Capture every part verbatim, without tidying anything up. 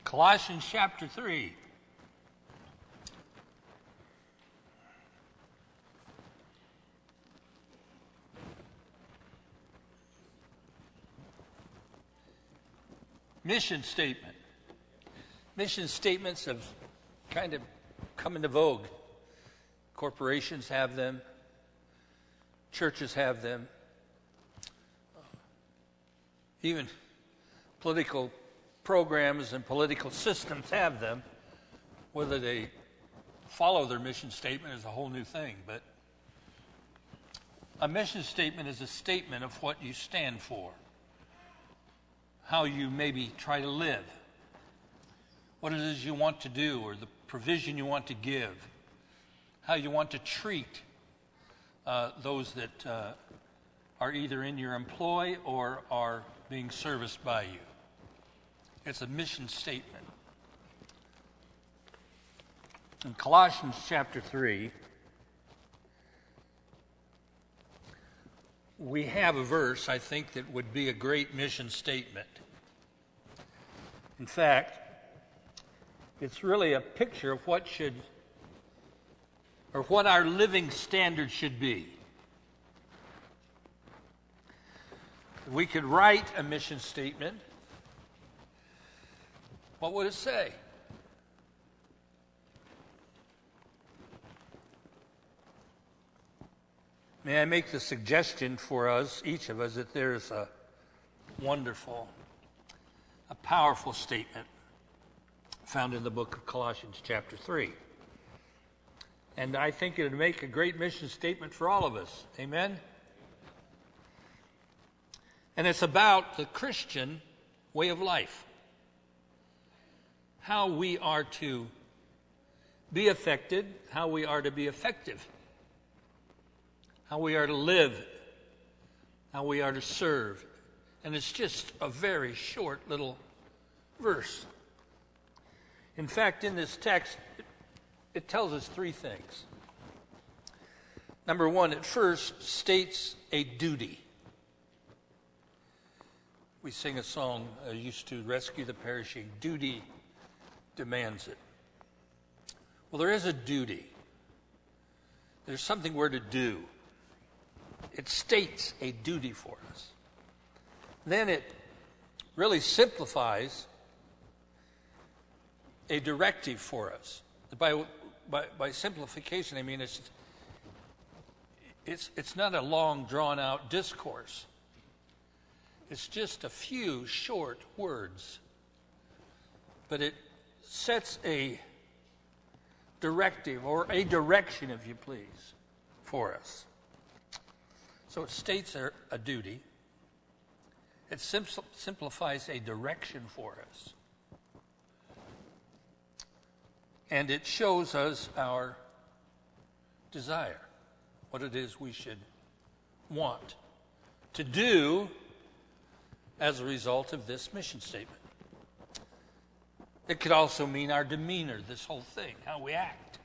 Colossians chapter three. Mission statement. Mission statements have kind of come into vogue. Corporations have them. Churches have them. Even political programs and political systems have them. Whether they follow their mission statement is a whole new thing. But a mission statement is a statement of what you stand for, how you maybe try to live, what it is you want to do, or the provision you want to give, how you want to treat uh, those that uh, are either in your employ or are being serviced by you. It's a mission statement. In Colossians chapter three, we have a verse, I think, that would be a great mission statement. In fact, it's really a picture of what should, or what our living standard should be. If we could write a mission statement, what would it say? May I make the suggestion for us, each of us, that there's a wonderful, a powerful statement found in the book of Colossians chapter three. And I think it would make a great mission statement for all of us. Amen? And it's about the Christian way of life. How we are to be affected, how we are to be effective, how we are to live, how we are to serve. And it's just a very short little verse. In fact, in this text, it, it tells us three things. Number one, it first states a duty. We sing a song, uh, used to rescue the perishing. Duty demands it. Well, there is a duty. There's something we're to do. It states a duty for us. Then it really simplifies a directive for us. By, by, by simplification, I mean it's, it's, it's not a long, drawn-out discourse. It's just a few short words. But it sets a directive, or a direction, if you please, for us. So it states a, a duty. It sim- simplifies a direction for us. And it shows us our desire, what it is we should want to do as a result of this mission statement. It could also mean our demeanor, this whole thing, how we act.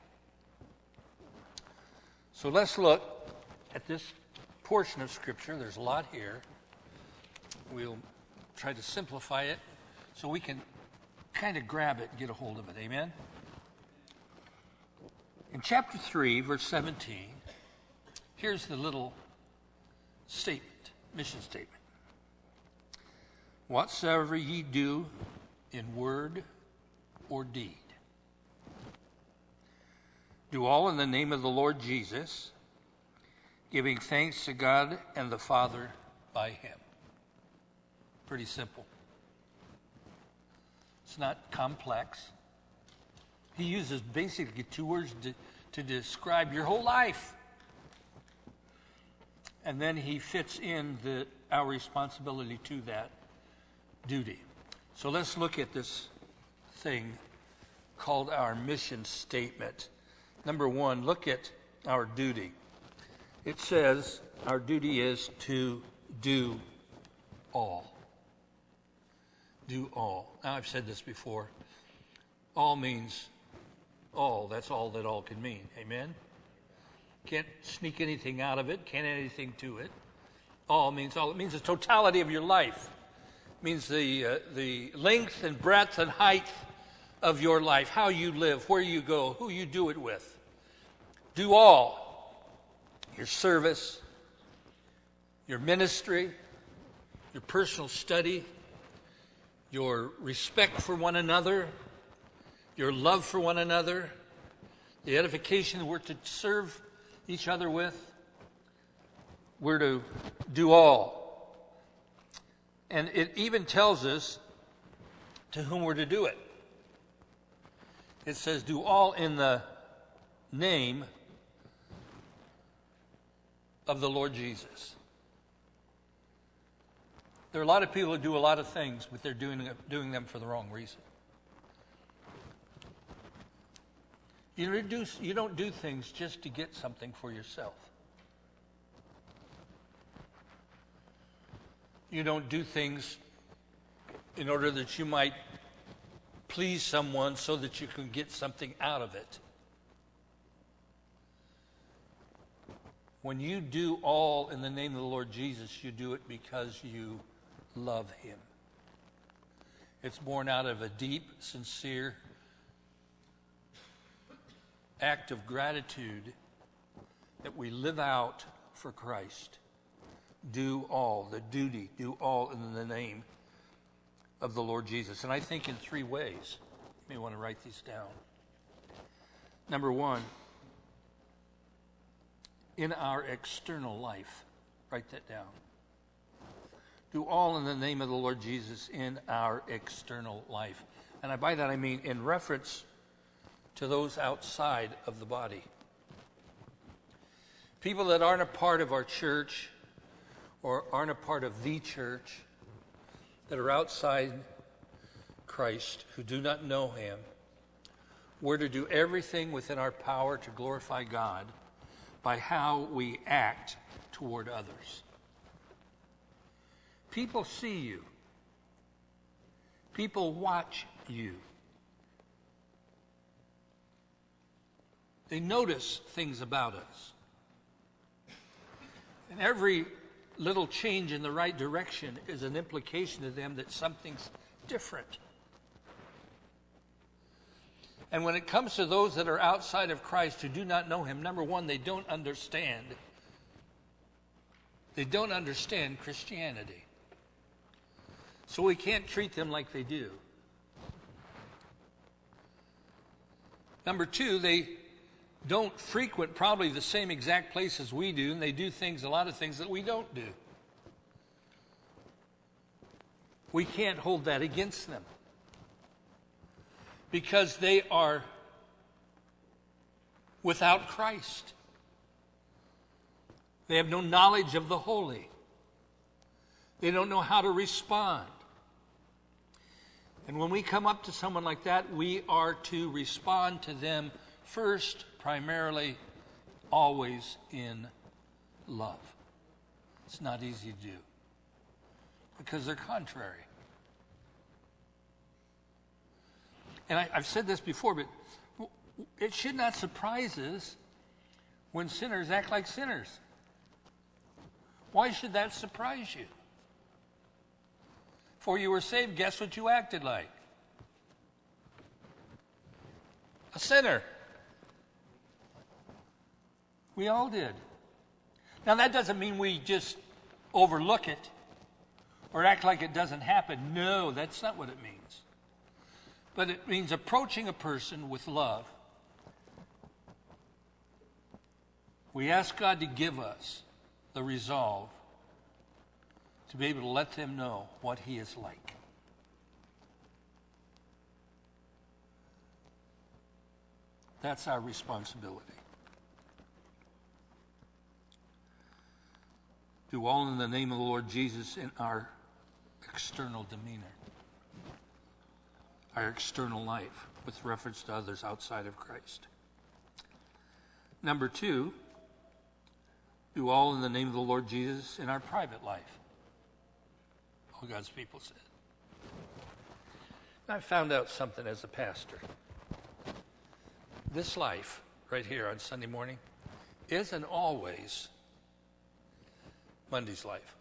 So let's look at this portion of Scripture. There's a lot here. We'll try to simplify it so we can kind of grab it and get a hold of it. Amen? In chapter three, verse seventeen, here's the little statement, mission statement. Whatsoever ye do in word or deed, do all in the name of the Lord Jesus, giving thanks to God and the Father by him. Pretty simple. It's not complex. He uses basically two words to, to describe your whole life. And then he fits in the, our responsibility to that duty. So let's look at this thing called our mission statement. Number one, look at our duty. It says our duty is to do all. Do all. Now, I've said this before. All means all. That's all that all can mean. Amen? Can't sneak anything out of it. Can't add anything to it. All means all. It means the totality of your life. It means the uh, the length and breadth and height of your life, how you live, where you go, who you do it with. Do all. Your service, your ministry, your personal study, your respect for one another, your love for one another, the edification we're to serve each other with. We're to do all. And it even tells us to whom we're to do it. It says, do all in the name of the Lord Jesus. There are a lot of people who do a lot of things, but they're doing, doing them for the wrong reason. You don't, do, you don't do things just to get something for yourself. You don't do things in order that you might please someone so that you can get something out of it. When you do all in the name of the Lord Jesus, you do it because you love him. It's born out of a deep, sincere act of gratitude that we live out for Christ. Do all, the duty, do all in the name of the Lord Jesus. And I think in three ways. You may want to write these down. Number one, in our external life. Write that down. Do all in the name of the Lord Jesus in our external life. And by that I mean in reference to those outside of the body. People that aren't a part of our church or aren't a part of the church, that are outside Christ, who do not know him, we're to do everything within our power to glorify God by how we act toward others. People see you. People watch you. They notice things about us. And every little change in the right direction is an implication to them that something's different. And when it comes to those that are outside of Christ who do not know him, number one, they don't understand. They don't understand Christianity. So we can't treat them like they do. Number two, they don't frequent probably the same exact places we do, and they do things, a lot of things that we don't do. We can't hold that against them because they are without Christ. They have no knowledge of the holy. They don't know how to respond. And when we come up to someone like that, we are to respond to them first, primarily, always in love. It's not easy to do because they're contrary. And I, I've said this before, but it should not surprise us when sinners act like sinners. Why should that surprise you? Before you were saved, guess what you acted like? A sinner. We all did. Now, that doesn't mean we just overlook it or act like it doesn't happen. No, that's not what it means. But it means approaching a person with love. We ask God to give us the resolve to be able to let them know what he is like. That's our responsibility. Do all in the name of the Lord Jesus in our external demeanor, our external life with reference to others outside of Christ. Number two, do all in the name of the Lord Jesus in our private life. All God's people said. I found out something as a pastor. This life, right here on Sunday morning, isn't always Monday's life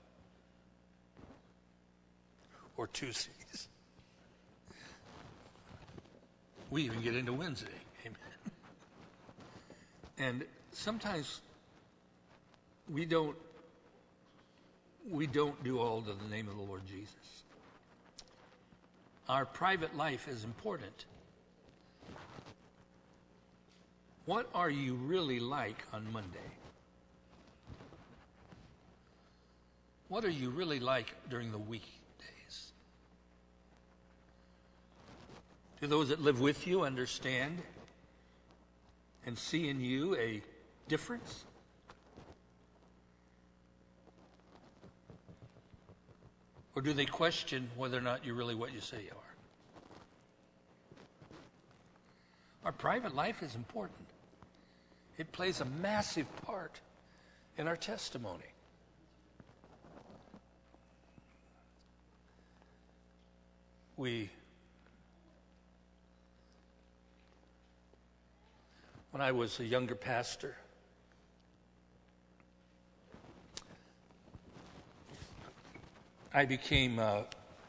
or Tuesdays. We even get into Wednesday. Amen. And sometimes we don't we don't do all to the name of the Lord Jesus. Our private life is important. What are you really like on Monday? What are you really like during the weekdays? Do those that live with you understand and see in you a difference? Or do they question whether or not you're really what you say you are? Our private life is important. It plays a massive part in our testimony. We, when I was a younger pastor, I became uh,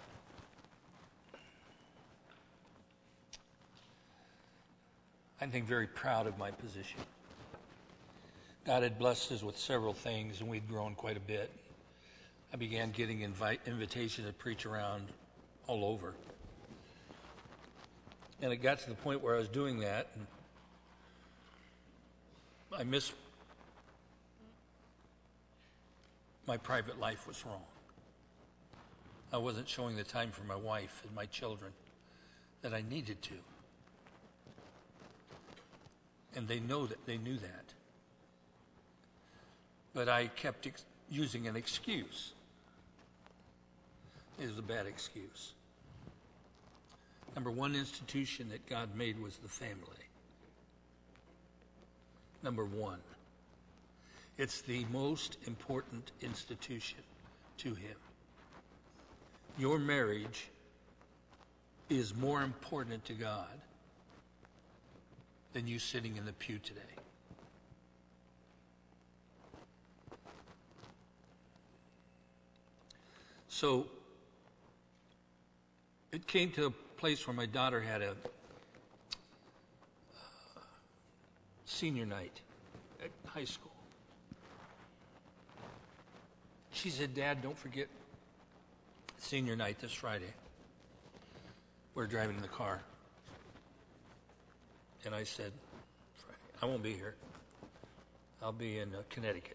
I think very proud of my position. God had blessed us with several things, and we'd grown quite a bit. I began getting invite, invitations to preach around all over. And it got to the point where I was doing that, and I missed my private life was wrong. I wasn't showing the time for my wife and my children that I needed to. And they know that they knew that. But I kept ex- using an excuse. It was a bad excuse. Number one institution that God made was the family. Number one. It's the most important institution to Him. Your marriage is more important to God than you sitting in the pew today. So it came to a place where my daughter had a uh, senior night at high school. She said, "Dad, don't forget senior night this Friday." We're driving in the car. And I said, "Friday, I won't be here. I'll be in uh, Connecticut."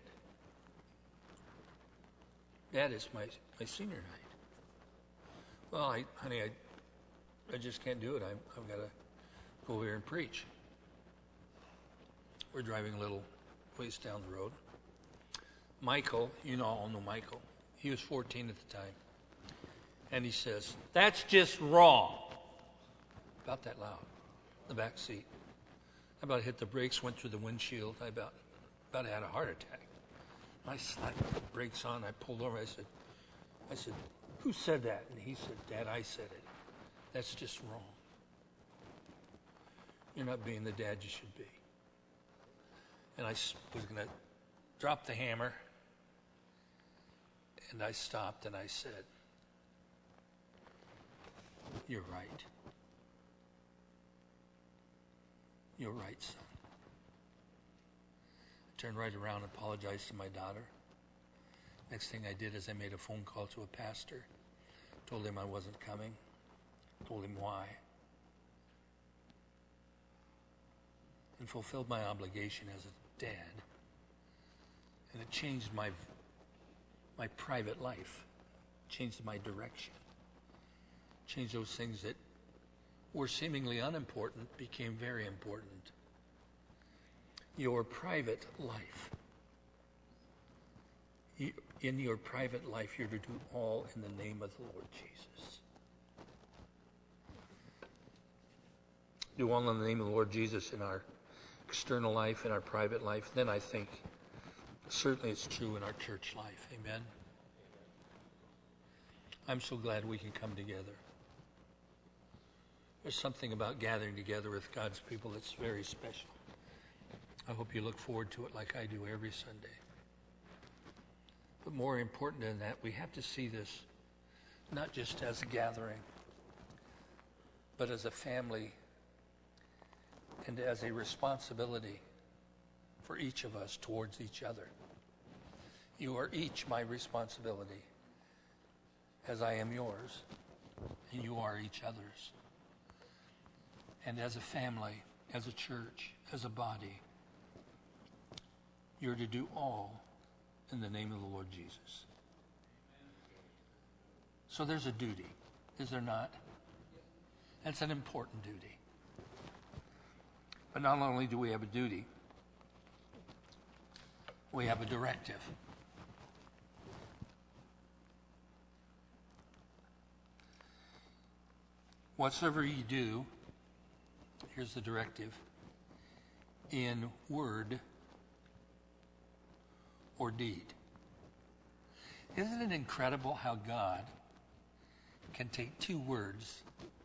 "Dad, it's my, my senior night." "Well, I, honey, I, I just can't do it. I, I've got to go over here and preach." We're driving a little ways down the road. Michael, you know, all know Michael. He was fourteen at the time. And he says, "That's just wrong." About that loud, in the back seat. I about hit the brakes, went through the windshield. I about, about had a heart attack. I slapped the brakes on. I pulled over. I said, I said, "Who said that?" And he said, "Dad, I said it. That's just wrong. You're not being the dad you should be." And I was going to drop the hammer. And I stopped and I said, "You're right. You're right, son." I turned right around and apologized to my daughter. Next thing I did is I made a phone call to a pastor, told him I wasn't coming, told him why, and fulfilled my obligation as a dad. And it changed my my private life, changed my direction, changed those things that were seemingly unimportant became very important. Your private life. You, in your private life, you're to do all in the name of the Lord Jesus. Do all in the name of the Lord Jesus in our external life, in our private life. Then I think certainly it's true in our church life. Amen. I'm so glad we can come together. There's something about gathering together with God's people that's very special. I hope you look forward to it like I do every Sunday. But more important than that, we have to see this not just as a gathering, but as a family and as a responsibility for each of us towards each other. You are each my responsibility, as I am yours, and you are each other's. And as a family, as a church, as a body, you're to do all in the name of the Lord Jesus. So there's a duty, is there not? That's an important duty. But not only do we have a duty, we have a directive. Whatsoever you do, here's the directive, in word or deed. Isn't it incredible how God can take two words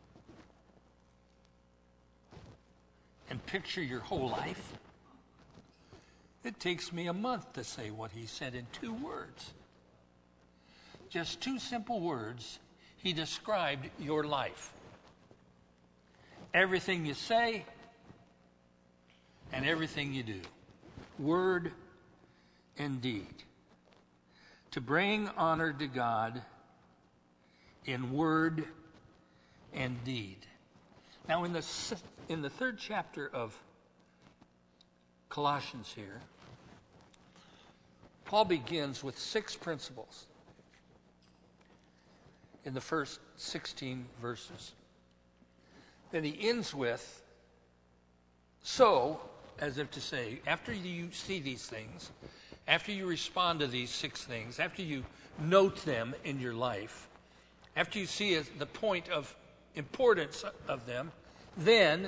and picture your whole life? It takes me a month to say what he said in two words. Just two simple words, he described your life. Everything you say and everything you do. Word and deed. To bring honor to God in word and deed. Now in the, in the third chapter of Colossians here, Paul begins with six principles in the first sixteen verses. Then he ends with, so, as if to say, after you see these things, after you respond to these six things, after you note them in your life, after you see the point of importance of them, then,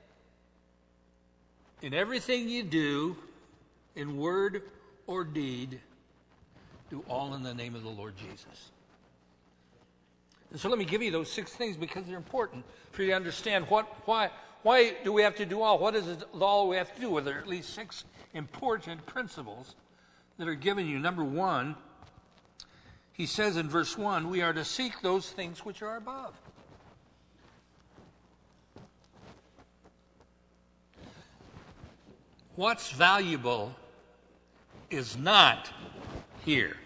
in everything you do, in word or deed, do all in the name of the Lord Jesus. And so let me give you those six things because they're important for you to understand what, why, why do we have to do all? What is it all we have to do? Well, there are at least six important principles that are given you. Number one, he says in verse one, we are to seek those things which are above. What's valuable is not here.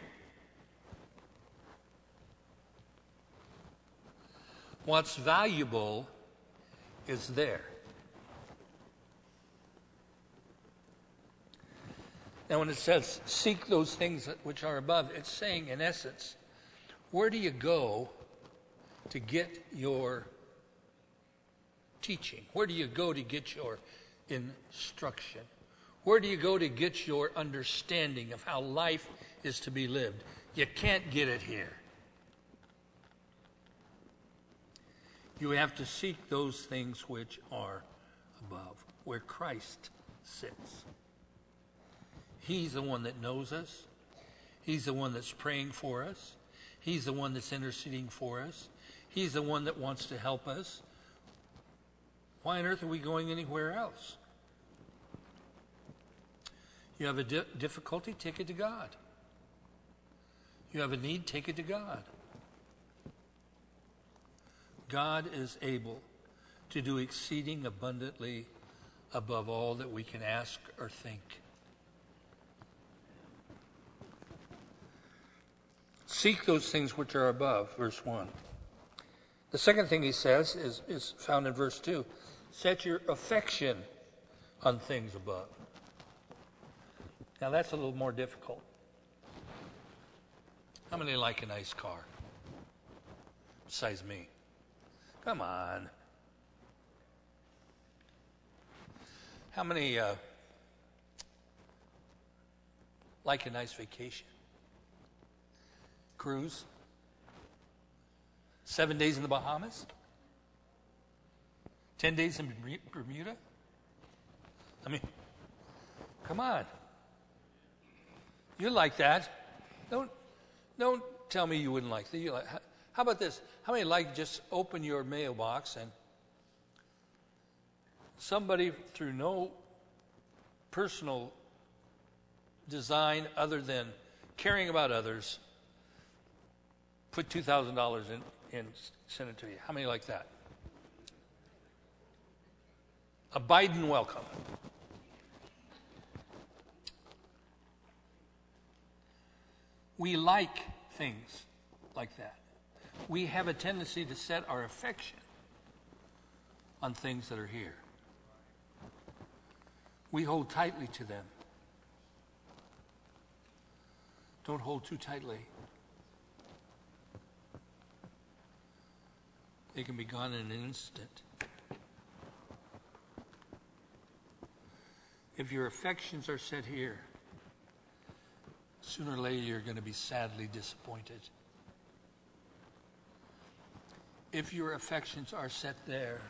What's valuable is there. Now, when it says seek those things which are above, it's saying, in essence, where do you go to get your teaching? Where do you go to get your instruction? Where do you go to get your understanding of how life is to be lived? You can't get it here. You have to seek those things which are above, where Christ sits. He's the one that knows us. He's the one that's praying for us. He's the one that's interceding for us. He's the one that wants to help us. Why on earth are we going anywhere else? You have a di- difficulty, take it to God. You have a need, take it to God. God is able to do exceeding abundantly above all that we can ask or think. Seek those things which are above, verse one. The second thing he says is, is found in verse two. Set your affection on things above. Now that's a little more difficult. How many like a nice car? Besides me. Come on. How many uh, like a nice vacation? Cruise? Seven days in the Bahamas? Ten days in Bermuda? I mean, come on. You like that. Don't, don't tell me you wouldn't like that. You like, how about this? How many like just open your mailbox and somebody through no personal design other than caring about others put two thousand dollars in and send it to you? How many like that? A Biden welcome. We like things like that. We have a tendency to set our affection on things that are here. We hold tightly to them. Don't hold too tightly. They can be gone in an instant. If your affections are set here, sooner or later you're going to be sadly disappointed. If your affections are set there,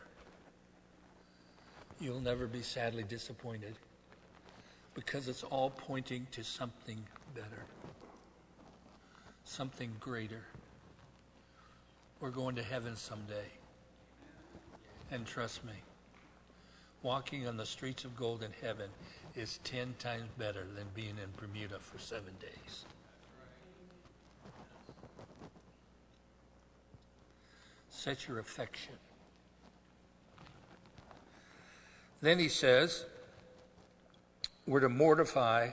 you'll never be sadly disappointed, because it's all pointing to something better, something greater. We're going to heaven someday. And trust me, walking on the streets of gold in heaven is ten times better than being in Bermuda for seven days. Set your affection. Then he says, we're to mortify,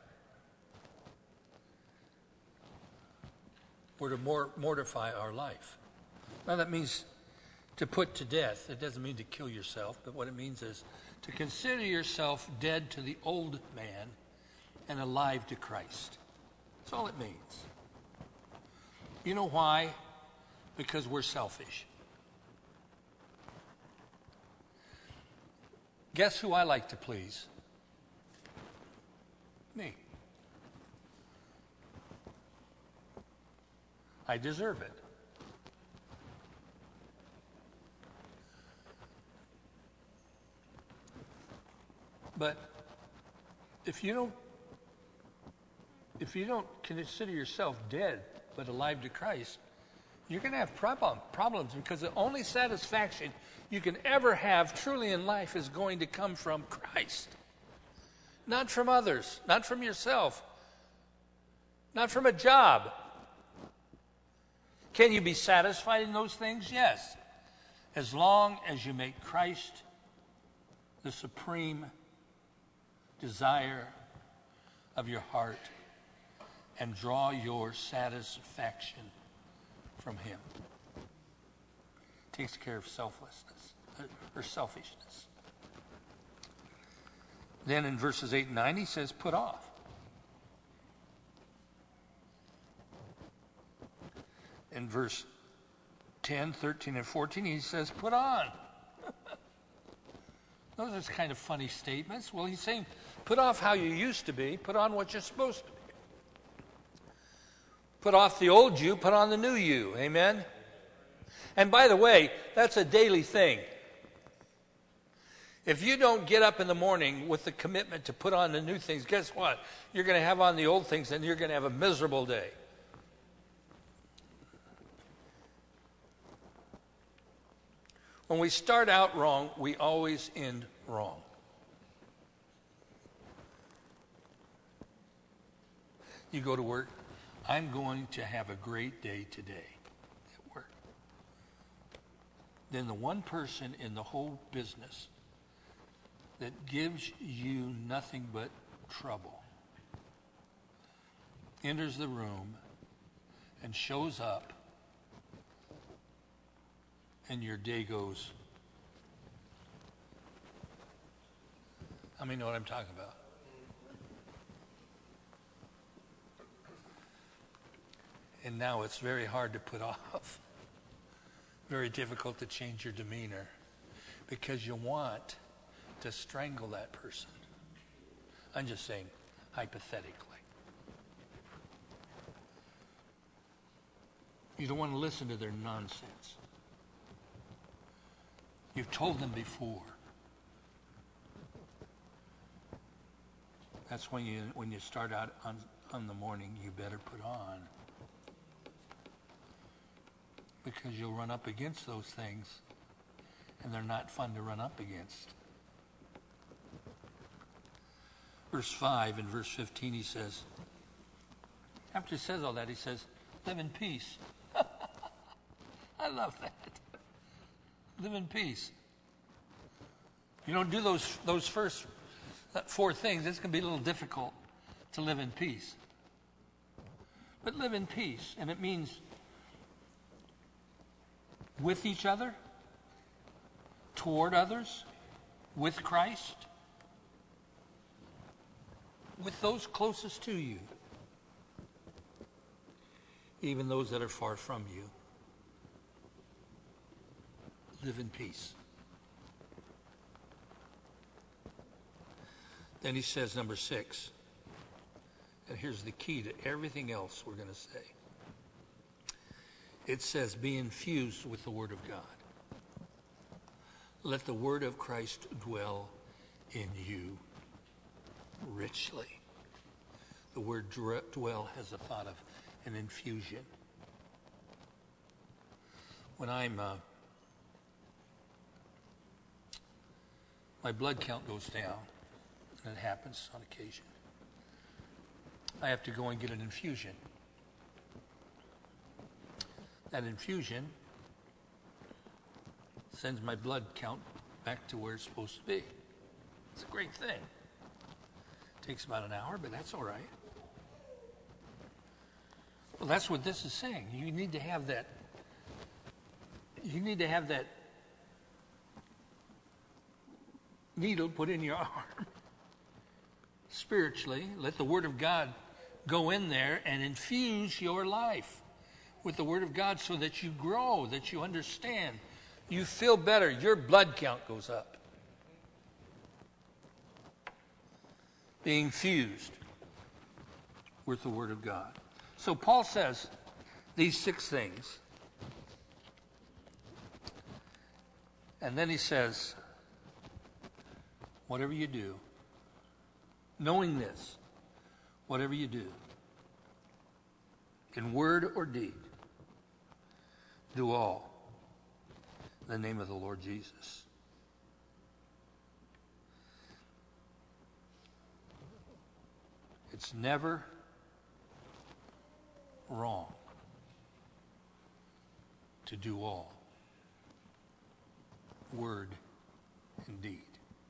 we're to mor- mortify our life. Now that means to put to death. It doesn't mean to kill yourself, but what it means is to consider yourself dead to the old man and alive to Christ. That's all it means. You know why? Because we're selfish. Guess who I like to please? Me. I deserve it. But if you don't if you don't consider yourself dead but alive to Christ, you're going to have problem, problems, because the only satisfaction you can ever have truly in life is going to come from Christ. Not from others, not from yourself, not from a job. Can you be satisfied in those things? Yes. As long as you make Christ the supreme desire of your heart and draw your satisfaction from him. Takes care of selflessness or selfishness. Then in verses eight and nine he says, put off. In verse ten, thirteen, and fourteen he says, put on. Those are kind of funny statements. Well, he's saying, put off how you used to be, put on what you're supposed to be. Put off the old you, put on the new you. Amen? And by the way, that's a daily thing. If you don't get up in the morning with the commitment to put on the new things, guess what? You're going to have on the old things and you're going to have a miserable day. When we start out wrong, we always end wrong. You go to work, I'm going to have a great day today at work. Then the one person in the whole business that gives you nothing but trouble enters the room and shows up, and your day goes. How many know what I'm talking about? And now it's very hard to put off. Very difficult to change your demeanor because you want to strangle that person. I'm just saying, hypothetically. You don't want to listen to their nonsense. You've told them before. That's when you when you start out on, on the morning, you better put on. Because you'll run up against those things, and they're not fun to run up against. Verse five and verse fifteen, he says, after he says all that, he says, live in peace. I love that. Live in peace. You don't do those, those first four things, it's going to be a little difficult to live in peace. But live in peace, and it means with each other, toward others, with Christ, with those closest to you, even those that are far from you. Live in peace. Then he says, number six, and here's the key to everything else we're going to say. It says, be infused with the Word of God. Let the Word of Christ dwell in you richly. The word dwell has a thought of an infusion. When I'm, uh, my blood count goes down, and it happens on occasion, I have to go and get an infusion. That infusion sends my blood count back to where it's supposed to be. It's a great thing. It takes about an hour, but that's all right. Well, that's what this is saying. You need to have that. You need to have that needle put in your arm. Spiritually, let the Word of God go in there and infuse your life with the Word of God so that you grow, that you understand. You feel better. Your blood count goes up. Being fused with the Word of God. So Paul says these six things. And then he says, whatever you do, knowing this, whatever you do, in word or deed, do all in the name of the Lord Jesus. It's never wrong to do all, word and deed.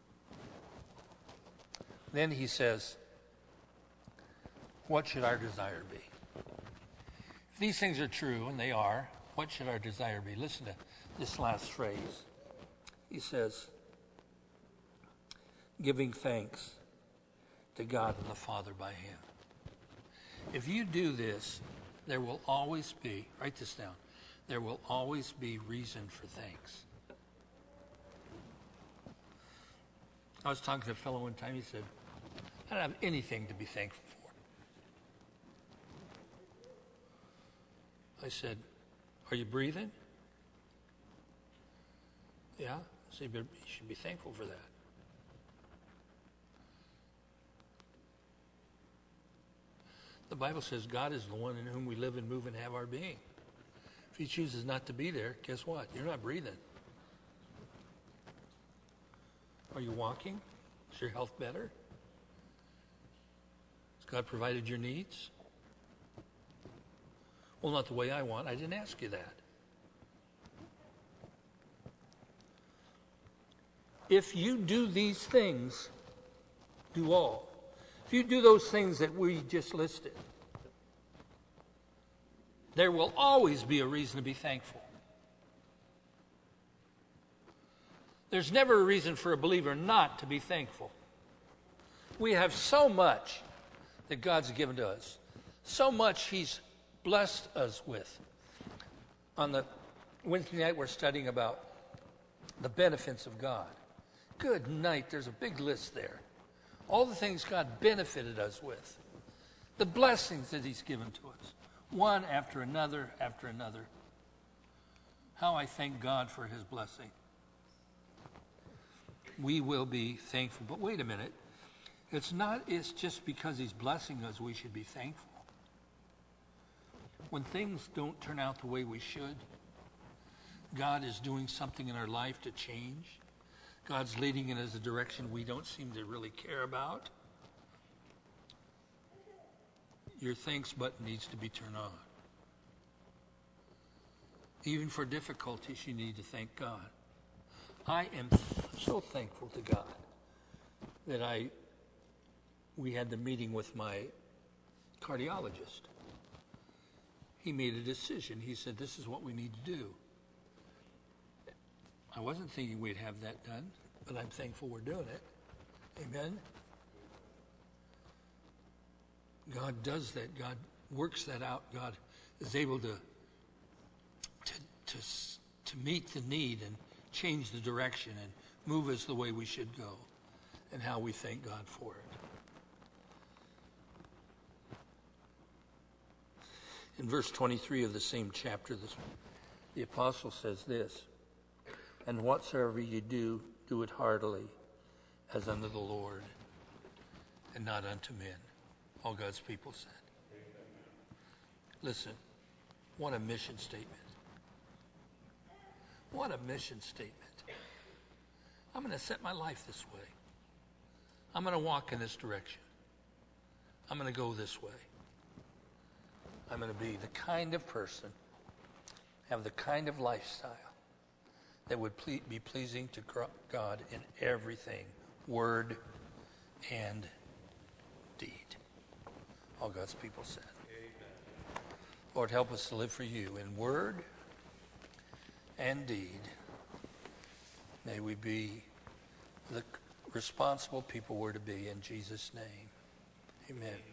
Then he says, what should our desire be? If these things are true, and they are, what should our desire be? Listen to this last phrase. He says, giving thanks to God and the Father by Him. If you do this, there will always be, write this down, there will always be reason for thanks. I was talking to a fellow one time, he said, I don't have anything to be thankful for. I said, are you breathing? Yeah? So you should be thankful for that. The Bible says God is the one in whom we live and move and have our being. If He chooses not to be there, guess what? You're not breathing. Are you walking? Is your health better? Has God provided your needs? Well, not the way I want. I didn't ask you that. If you do these things, do all. If you do those things that we just listed, there will always be a reason to be thankful. There's never a reason for a believer not to be thankful. We have so much that God's given to us. So much He's blessed us with. On the Wednesday night, we're studying about the benefits of God. Good night. There's a big list there. All the things God benefited us with. The blessings that He's given to us. One after another after another. How I thank God for His blessing. We will be thankful. But wait a minute. It's not it's just because He's blessing us we should be thankful. When things don't turn out the way we should, God is doing something in our life to change. God's leading in us a direction we don't seem to really care about. Your thanks button needs to be turned on. Even for difficulties, you need to thank God. I am so thankful to God that I we had the meeting with my cardiologist. He made a decision. He said, this is what we need to do. I wasn't thinking we'd have that done, but I'm thankful we're doing it. Amen? God does that. God works that out. God is able to, to, to, to meet the need and change the direction and move us the way we should go, and how we thank God for it. In verse twenty-three of the same chapter, this, the apostle says this, and whatsoever you do, do it heartily, as unto the Lord, and not unto men. All God's people said. Listen, what a mission statement. What a mission statement. I'm going to set my life this way. I'm going to walk in this direction. I'm going to go this way. I'm going to be the kind of person, have the kind of lifestyle that would ple- be pleasing to God in everything, word and deed. All God's people said. Amen. Lord, help us to live for you in word and deed. May we be the responsible people we're to be in Jesus' name. Amen.